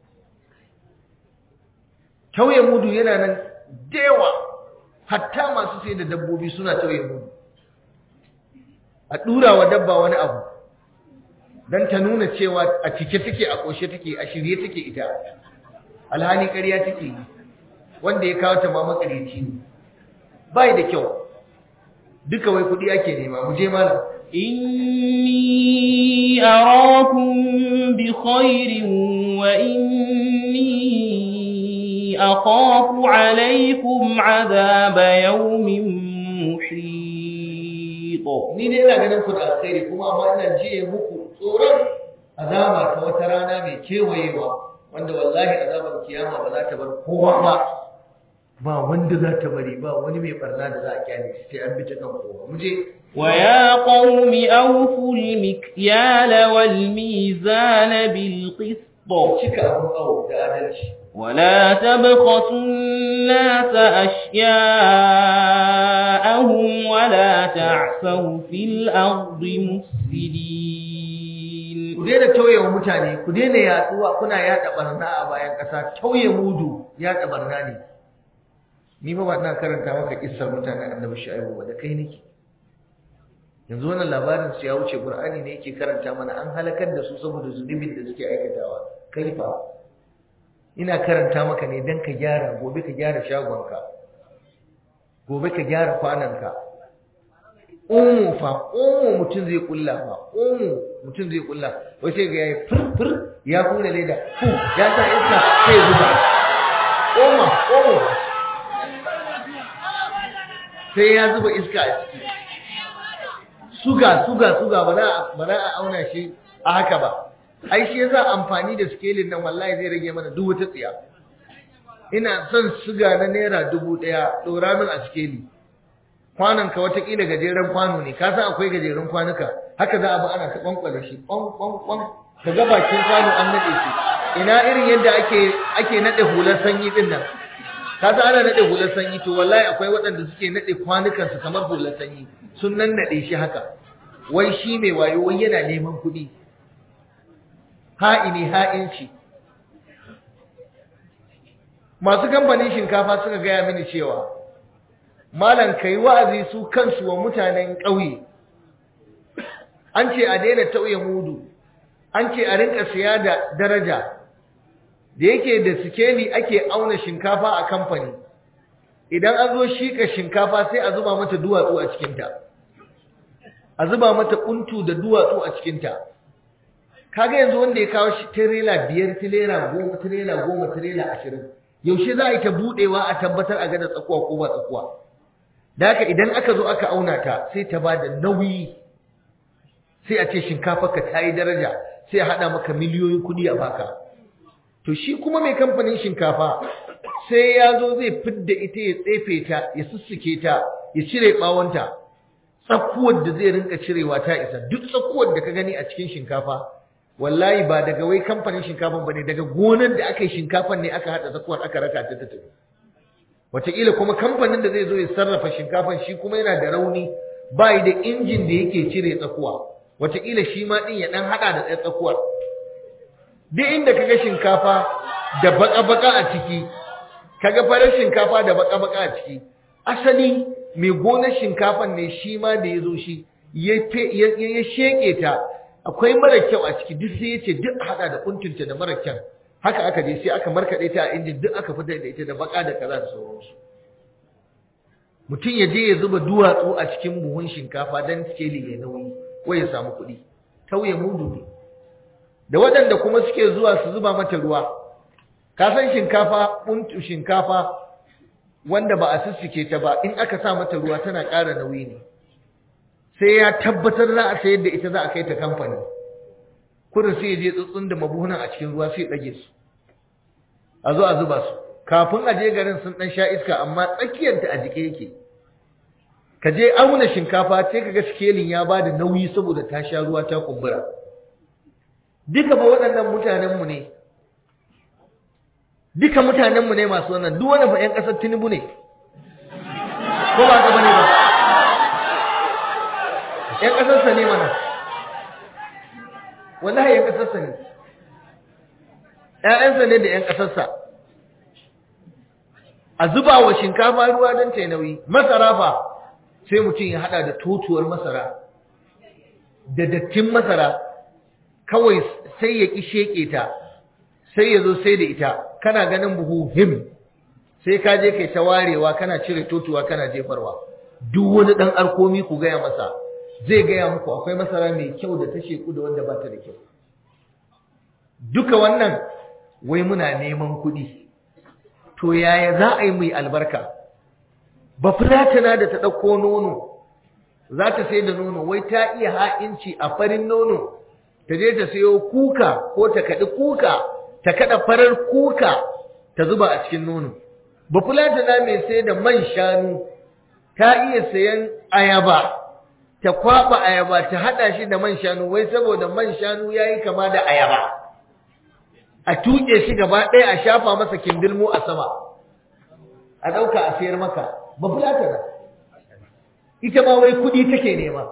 Tauye mudu yana nan da yawa, hatta masu sai da dabbobi suna tauye mudu. A ɗura wa dabba wani abu don ta nuna cewa a cike take, a ƙoshe take, a shirye take ita, alhali ƙarya take yi, wanda ya kawo ta ma maƙaryaci ne. Bai da kyau, duka wai kuɗi ake nema. Mu je malam. Inni arakum bi khairin wa inni akhafu alaykum adhaba yawmin muhit. Ni dai ina ganin ku da alkhairi, kuma amma ina jiye muku tsoron azaba ta wata rana mai kewayewa, wanda wallahi azabar kiyama ba za ta bar kowa ba, ba wanda za ta bari, ba wani mai barna da za a kyale sai an bi ta kan kowa. Mu je. Wa ya qaumi awfu al-mikyala wal mizana bil qist. Cika abun awo da adalci. ولا تبخسوا الناس أشياءهم ولا تعثوا في الأرض مفسدين. Ku daina tauye wa mutane, ku daina yaduwa kuna yada barna a bayan ƙasa. Tauye mudu yada barna ne. Ni ba ina karanta maka kissar mutanen Annabi Shu'aibu ba, da kai nake. yanzu wannan labarin su ya wuce, Qur'ani ne yake karanta mana, an halakar da su saboda zunubin da suke aikatawa. Kai fa ina karanta maka ne dan ka gyara, gobe ka gyara shagonka, gobe ka gyara kwananka. Omo fa, omo mutum zai kulla fa, omo mutum zai kulla. Wai sai ga yayi fur ya kula leda, fu ya sa iska sai ya zuba. Omo, omo. Sai ya zuba iska a ciki. Suga, suga, suga ba za ba za a auna shi a haka ba. Ai shi yasa amfani da scaling nan wallahi zai rage mana duk wata tsiya. Ina son suga na naira dubu ɗaya, ɗora min a scale. Kwanan ka watakila gajeren kwano ne, ka san akwai gajeren kwanuka, haka za a bi ana ta kwankwale shi, kwan kwan kwan, ka ga bakin kwano an nade shi. Ina irin yadda ake ake nade hular sanyi din nan. Ka san ana nade hular sanyi, to wallahi akwai waɗanda suke nade kwanukan su kamar hular sanyi, sun nan nade shi haka. Wai shi mai wayo wai yana neman kuɗi. Ha'ini ha'inci. Masu kamfanin shinkafa suka gaya mini cewa malam kai wa'azi su kansu wa mutanen ƙauye. An ce a daina tauye mudu, an ce a rinka siya da daraja, da yake da sikeli ake auna shinkafa a kamfani. Idan an zo shika shinkafa sai a zuba mata duwatsu a cikinta, a zuba mata kuntu da duwatsu a cikinta. Kaga yanzu wanda ya kawo shi tirela biyar, tirela goma, tirela goma, tirela ashirin, yaushe za a yi ta buɗewa a tabbatar a gada tsakuwa ko ba tsakuwa. Da haka idan aka zo aka auna ta sai ta ba da nauyi, sai a ce shinkafarka ta yi daraja, sai a haɗa maka miliyoyin kuɗi a baka. To shi kuma mai kamfanin shinkafa sai ya zo zai fidda ita ya tsefe ta, ya sussuke ta, ya cire ɓawonta. Tsakuwar da zai rinka cirewa ta isa. Duk tsakuwar da ka gani a cikin shinkafa, wallahi ba daga wai kamfanin shinkafan ba ne, daga gonar da aka yi shinkafan ne aka haɗa tsakuwar aka raka ta ta tafi. Wataƙila kuma kamfanin da zai zo ya sarrafa shinkafan shi kuma yana da rauni, ba yi da injin da yake cire tsakuwa. Wataƙila shi ma ɗin ya ɗan haɗa da ɗaya tsakuwar. Duk inda kaga shinkafa da baƙa-baƙa a ciki, kaga farar shinkafa da baƙa-baƙa a ciki, asali mai gonar shinkafan ne shi ma da ya zo shi ya sheƙe ta, akwai mara kyau a ciki, duk sai ya ce duk haɗa da kuntunta da mara kyau. Haka aka je sai aka markaɗe ta a injin, duk aka fitar da ita da baka da kaza da sauransu. Mutum ya je ya zuba duwatsu a cikin buhun shinkafa don skeli ya nauyi ko ya samu kuɗi. Tauye mudu ne. Da waɗanda kuma suke zuwa su zuba mata ruwa. Ka san shinkafa, buntu shinkafa wanda ba a sussuke ta ba, in aka sa mata ruwa tana ƙara nauyi ne. Sai ya tabbatar za a sayar da ita za a kai ta kamfani. Kurin sai ya je tsuntsun da mabuhunan a cikin ruwa sai ya ɗage su. A zo a zuba su. Kafin a je garin sun ɗan sha iska amma tsakiyarta a jike yake. Ka je auna shinkafa sai ka ga sikelin ya ba da nauyi saboda ta sha ruwa ta kumbura. Duka ba waɗannan mutanenmu ne. Duka mutanenmu ne masu wannan, duk wani fa ƴan ƙasar Tinubu ne. Ko ba ka bane ba? ƴan ƙasarsa ne mana. Wallahi ƴan ƙasarsa ne. ƴaƴansa ne da ƴan ƙasarsa. A zuba wa shinkafa ruwa don ta nauyi. Masara fa sai mutum ya haɗa da totuwar masara da dattin masara, kawai sai ya ƙi sheƙe ta, sai ya zo sai da ita, kana ganin buhu him, sai ka je kai ta warewa kana cire totuwa kana jefarwa. Duk wani ɗan arkomi ku gaya masa, zai gaya muku akwai masara mai kyau da ta sheku da wanda ba ta da kyau. Duka wannan wai muna neman kuɗi. To yaya za a yi mai albarka? Ba fulatana da ta ɗauko nono, za ta sai da nono, wai ta iya ha'inci a farin nono, ta je ta sayo kuka ko ta kaɗi kuka, ta kaɗa farar kuka ta zuba a cikin nono. Ba fulatana mai sai da man shanu, ta iya sayan ayaba, ta kwaɓa ayaba ta haɗa shi da man shanu, wai saboda man shanu ya yi kama da ayaba. A tuƙe shi gaba ɗaya a shafa masa kindirmo a sama, a ɗauka a sayar maka. Ba fulatana ita ma wai kuɗi take nema.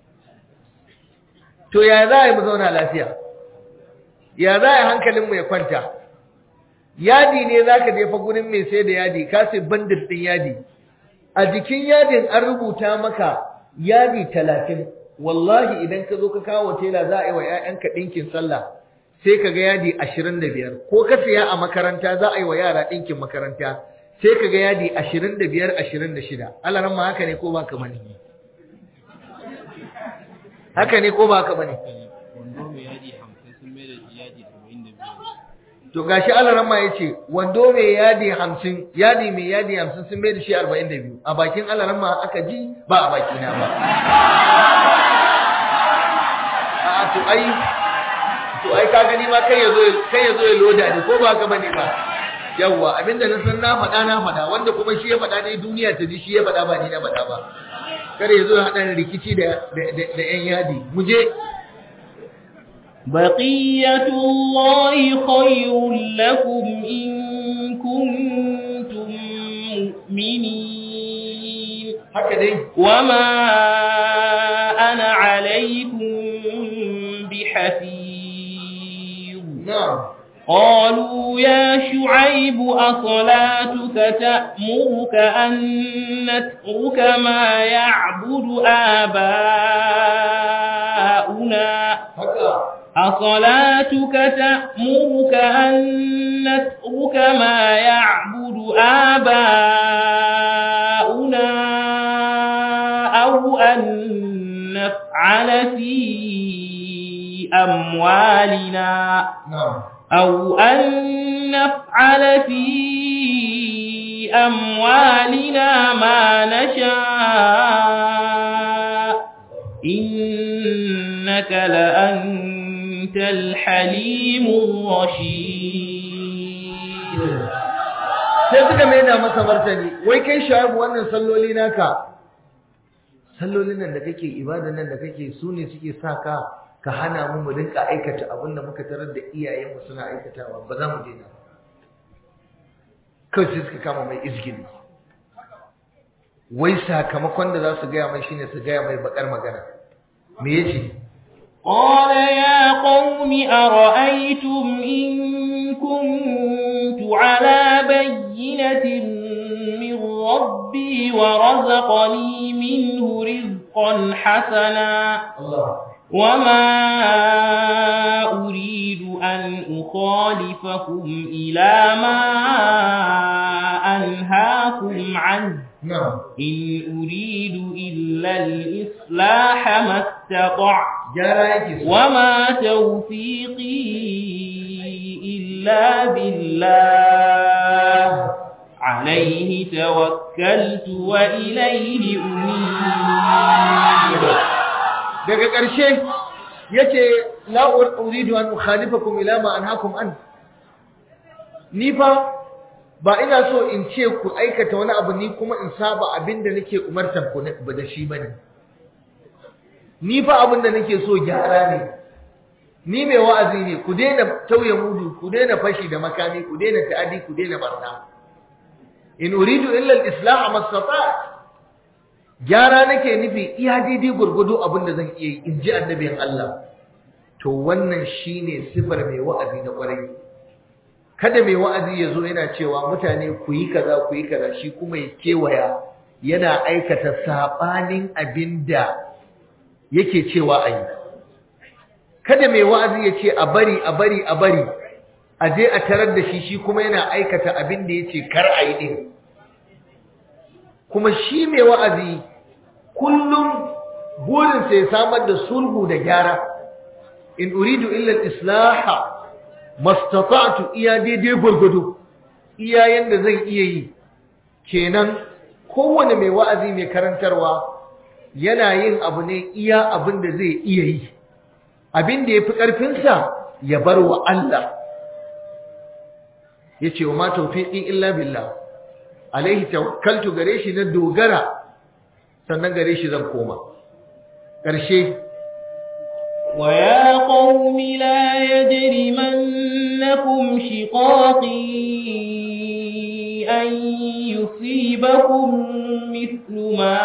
To ya za a yi mu zauna lafiya? Ya za a yi hankalinmu ya kwanta? Yadi ne za ka jefa gurin mai sai da yadi, ka sai bandit ɗin yadi. A jikin yadin an rubuta maka yadi talatin, wallahi idan ka zo ka kawo tela za a yi wa ƴaƴanka ɗinkin sallah sai ka ga yadi ashirin da biyar, ko ka siya a makaranta za a yi wa yara ɗinkin makaranta sai ka ga yadi ashirin da biyar ashirin da shida. Allah ran ma haka ne ko ba ka bane? Haka ne ko ba ka bane? wando mai yadi hamsin sun mai da yadi arba'in da biyar. To gashi Allah ran ma yace wando mai yadi hamsin, yadi mai yadi hamsin sun mai da shi arba'in da biyu. A bakin Allah ran ma aka ji ba a bakina ba. A to ai to ai ka gani ma kai yazo kai yazo ya loda ne ko ba ka bane ba? Yawwa abinda na san na faɗa na faɗa, wanda kuma shi ya faɗa dai duniya ta ji shi ya faɗa ba ni na faɗa ba. Kare yazo ya haɗa rikici da da da ƴan yadi. Mu je. Baqiyatullahi khayrun lakum in kuntum mu'minin. Haka dai. Wama ana alaykum bihafiz. Na'am. قالوا يا شعيب أصلاتك تأمرك أن نترك ما يعبد آباؤنا أصلاتك تأمرك أن نترك ما يعبد آباؤنا أو أن نفعل في أموالنا نعم أو أن نفعل في أموالنا ما نشاء إنك لأنت الحليم الرشيد. sai suka mai da masa martani, wai kai Shu'aibu wannan salloli naka, sallolin nan da kake, ibada nan da kake, su ne suke sa ka ka hana mu mu rinka aikata abin da muka tarar da iyayenmu suna aikatawa, ba za mu daina ba. Kawai sai suka kama mai izgili, wai sakamakon da za su gaya mai shine su gaya mai bakar magana. Me yace? قال يا قوم أرأيتم إن كنت على بينة من ربي ورزقني منه رزقا حسنا Allah. وما أريد أن أخالفكم إلى ما أنهاكم عنه Na'am. إن أريد إلا الإصلاح ما استطعت Gyara yake so. وما توفيقي إلا بالله عليه توكلت وإليه أنيب. Daga ƙarshe yace la uridu an ukhalifakum ila ma anhaakum an. Ni fa ba ina so in ce ku aikata wani abu ni kuma in saba abinda nake umartar ku ba da shi bane. Ni fa abinda nake so gyara ne. Ni mai wa'azi ne, ku daina tauye mudu, ku daina fashi da makami, ku daina ta'adi, ku daina barna. In uridu illa al-islah mastata'. Gyara nake nufi iya daidai gurgudu abinda zan iya yi, in ji annabin Allah. To wannan shine sifar mai wa'azi na ƙwarai. Kada mai wa'azi ya zo yana cewa mutane ku yi kaza ku yi kaza, shi kuma ya kewaya yana aikata saɓanin abinda yake cewa a yi. Kada mai wa'azi ya ce a bari a bari a bari, a je a tarar da shi shi kuma yana aikata abinda ya ce kar a yi ɗin. Kuma shi mai wa'azi kullum burinsa ya samar da sulhu da gyara. In uridu illa al-islaha mastata'tu, iya daidai gurgudu, iya yanda zan iya yi. Kenan kowane mai wa'azi mai karantarwa yana yin abu ne iya abin da zai iya yi. Abin da yafi karfinsa ya bar wa Allah. Yace wa ma tawfiqi illa billah. Alaihi tawakkaltu, gare shi na dogara, sannan gare shi zan koma. Ƙarshe ويا قوم لا يجرمنكم شقاقي أن يصيبكم مثل ما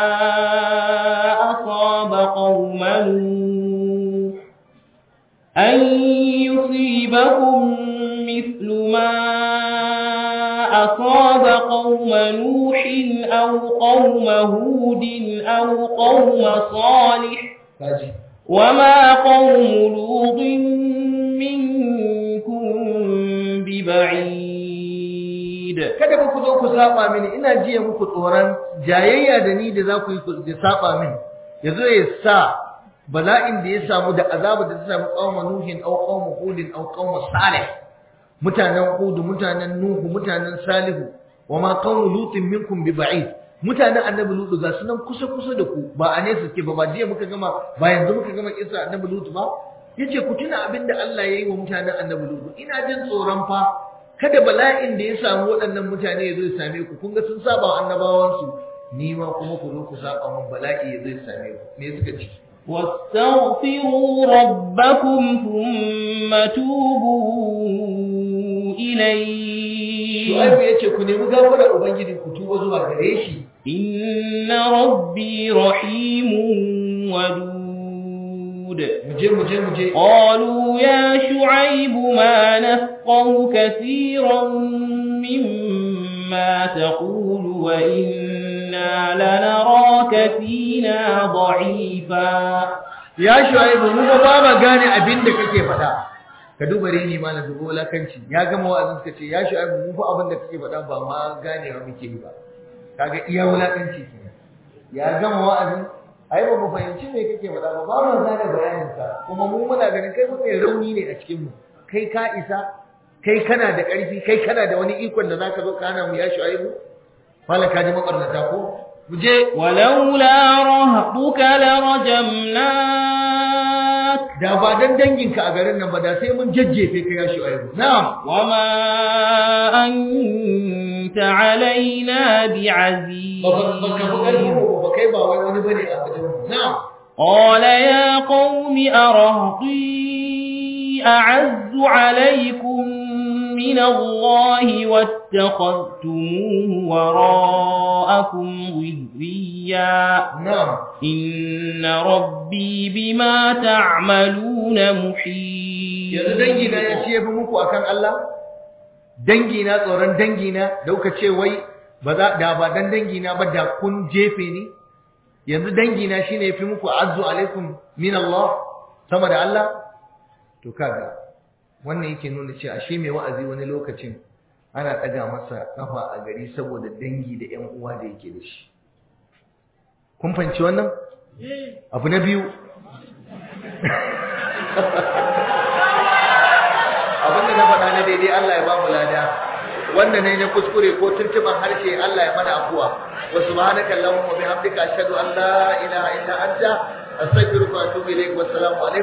أصاب قوم نوح أن يصيبكم مثل ما أصاب قوم نوح أو قوم هود أو قوم صالح kaji وما قوم لوط منكم ببعيد kada ba ku zo ku saba mini ina jiya muku tsoron jayayya da ni da za ku yi da saba mini yazo ya sa bala'in da ya samu da azabu da ta samu qauma nuhin aw qauma hudin aw qauma salih mutanen hud mutanen nuhu mutanen salihu wama qaumu lutin minkum biba'id mutanen annabi lutu ga sunan kusa kusa da ku ba a ne suke ba ba jiya muka gama ba yanzu muka gama kisa annabi lutu ba yace ku tuna abinda Allah ya yi wa mutanen annabi lutu ina jin tsoron fa kada bala'in da ya samu waɗannan mutane ya zo ya same ku kun ga sun saba wa annabawansu ni ma kuma ku zo ku saba mun bala'i ya zo ya same ku me suka ci واستغفروا ربكم ثم توبوا إليه Shu'aibu yace ku nemi gafara ubangiji ku tuba zuwa gare shi inna rabbi rahimun wadud muje muje muje qalu ya shu'aib ma nafqahu katiran mimma taqulu wa inna lanaraka fina da'ifa ya Shu'aibu mu ba ma gane abin da kake faɗa ka duba reni malam dubo wulakanci ya gama wa'azin suka ce ya Shu'aibu mu fa abin da kake faɗa ba ma ganewa muke yi ba kaga iya wulakanci kenan ya gama wa'azin ai ba mu fahimci me kake faɗa ba ba mu gane bayanin ka kuma mu muna ganin kai mutum rauni ne a cikin mu kai ka isa kai kana da ƙarfi kai kana da wani ikon da zaka zo ka hana mu ya Shu'aibu malaka ji makarnata ko muje walaula rahbuka larajamnak da ba dan danginka a garin nan ba da sai mun jajjefe ka ya Shu'aibu na'am wama anta alaina bi'aziz baka buƙar mu ba kai ba wai wani bane a wajen na'am qala ya qaumi arahti a'azzu alaykum من الله واتخذتموه وراءكم ظهريا نعم إن ربي بما تعملون محيط yanzu dangina ya ce fi muku akan Allah dangina tsoron dangina da kuka ce wai ba za da ba dan dangina ba da kun jefe ni yanzu dangina shine yafi muku azzu alaikum min Allah sama da Allah to kaga wannan yake nuna cewa ashe mai wa'azi wani lokacin ana ɗaga masa kafa a gari saboda dangi da ƴan uwa da yake da shi kun fahimci wannan abu na biyu abin da na faɗa na daidai Allah ya ba mu lada wanda ne na kuskure ko tuntuban harshe Allah ya mana afuwa wa subhanaka allahumma wa bihamdika ashhadu an la ilaha illa anta astaghfiruka wa atubu ilayk wa assalamu alaikum